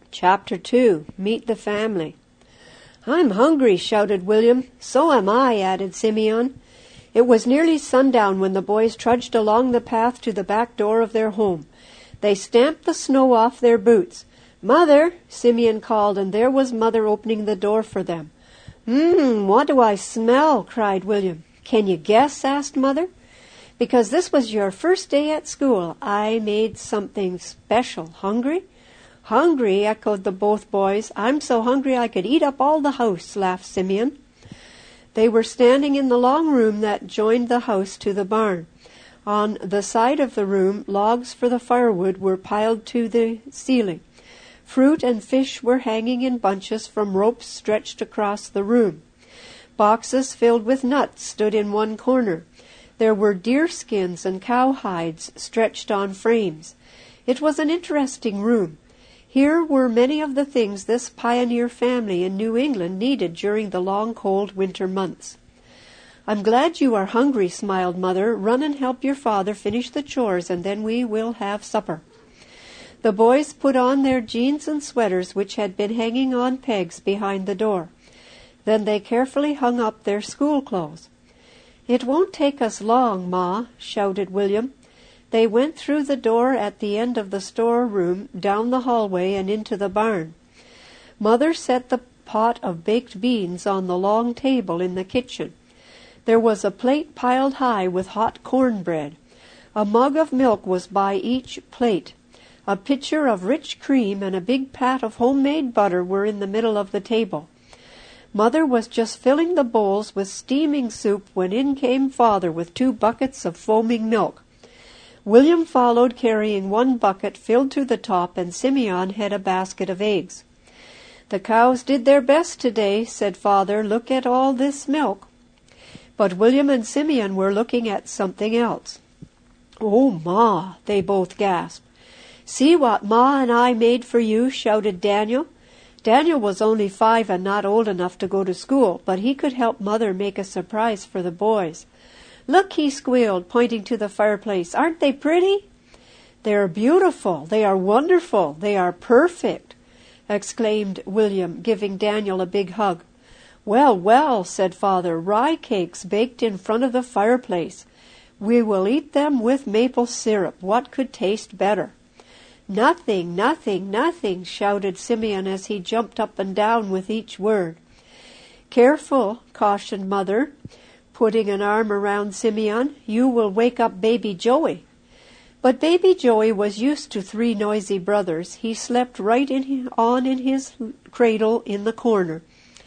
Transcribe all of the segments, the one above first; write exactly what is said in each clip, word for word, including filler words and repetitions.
Chapter two. Meet the Family. "I'm hungry," shouted William. "So am I," added Simeon. It was nearly sundown when the boys trudged along the path to the back door of their home. They stamped the snow off their boots. "Mother," Simeon called, and there was Mother opening the door for them. "Mmm, what do I smell?" cried William. "Can you guess?" asked Mother. "Because this was your first day at school, I made something special. Hungry?" "Hungry," echoed the both boys. "I'm so hungry I could eat up all the house," laughed Simeon. They were standing in the long room that joined the house to the barn. On the side of the room, logs for the firewood were piled to the ceiling. Fruit and fish were hanging in bunches from ropes stretched across the room. Boxes filled with nuts stood in one corner. There were deer skins and cow hides stretched on frames. It was an interesting room. Here were many of the things this pioneer family in New England needed during the long, cold winter months. "I'm glad you are hungry," smiled Mother. "Run and help your father finish the chores, and then we will have supper." The boys put on their jeans and sweaters, which had been hanging on pegs behind the door. Then they carefully hung up their school clothes. "It won't take us long, Ma," shouted William. They went through the door at the end of the storeroom, down the hallway, and into the barn. Mother set the pot of baked beans on the long table in the kitchen. There was a plate piled high with hot cornbread. A mug of milk was by each plate. A pitcher of rich cream and a big pat of homemade butter were in the middle of the table. Mother was just filling the bowls with steaming soup when in came Father with two buckets of foaming milk. William followed, carrying one bucket filled to the top, and Simeon had a basket of eggs. "The cows did their best today," said Father. "Look at all this milk." But William and Simeon were looking at something else. "Oh, Ma," they both gasped. "See what Ma and I made for you," shouted Daniel. Daniel was only five and not old enough to go to school, but he could help Mother make a surprise for the boys. "Look," he squealed, pointing to the fireplace. "Aren't they pretty?" "They are beautiful. They are wonderful. They are perfect," exclaimed William, giving Daniel a big hug. "Well, well," said Father, "rye cakes baked in front of the fireplace. We will eat them with maple syrup. What could taste better?" "Nothing, nothing, nothing," shouted Simeon as he jumped up and down with each word. "Careful," cautioned Mother, putting an arm around Simeon. "You will wake up baby Joey." But baby Joey was used to three noisy brothers. He slept right in, on in his cradle in the corner.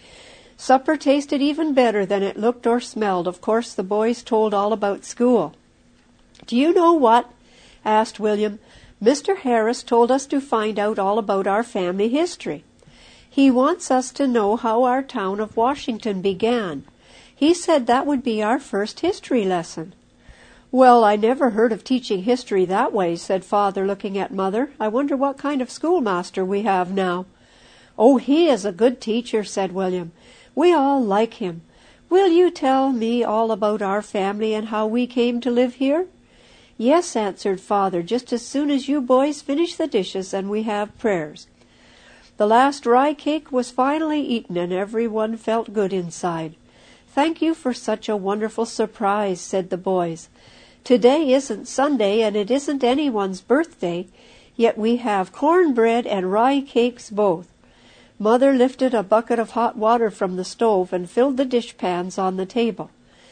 Supper tasted even better than it looked or smelled. Of course, the boys told all about school. "Do you know what?" asked William. "Mister Harris told us to find out all about our family history. He wants us to know how our town of Washington began. He said that would be our first history lesson." "Well, I never heard of teaching history that way," said Father, looking at Mother. "I wonder what kind of schoolmaster we have now." "Oh, he is a good teacher," said William. "We all like him. Will you tell me all about our family and how we came to live here?" "Yes," answered Father, "just as soon as you boys finish the dishes and we have prayers." The last rye cake was finally eaten, and everyone felt good inside. "Thank you for such a wonderful surprise," said the boys. "Today isn't Sunday, and it isn't anyone's birthday, yet we have cornbread and rye cakes both." Mother lifted a bucket of hot water from the stove and filled the dishpans on the table.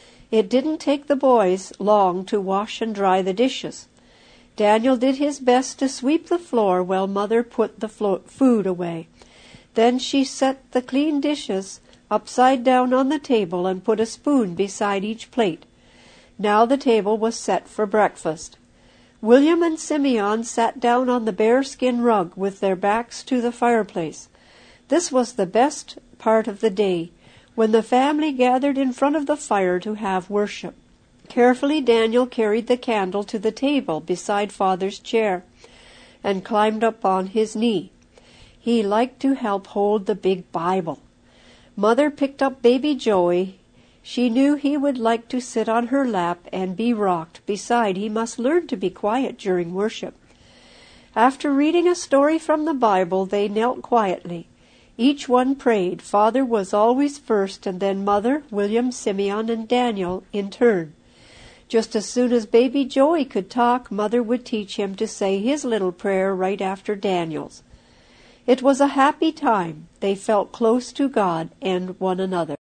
It didn't take the boys long to wash and dry the dishes. Daniel did his best to sweep the floor while Mother put the flo- food away. Then she set the clean dishes upside down on the table and put a spoon beside each plate. Now the table was set for breakfast. William and Simeon sat down on the bearskin rug with their backs to the fireplace. This was the best part of the day, when the family gathered in front of the fire to have worship. Carefully Daniel carried the candle to the table beside Father's chair and climbed up on his knee. He liked to help hold the big Bible. Mother picked up baby Joey. She knew he would like to sit on her lap and be rocked. Besides, he must learn to be quiet during worship. After reading a story from the Bible, they knelt quietly. Each one prayed. Father was always first, and then Mother, William, Simeon, and Daniel in turn. Just as soon as baby Joey could talk, Mother would teach him to say his little prayer right after Daniel's. It was a happy time. They felt close to God and one another.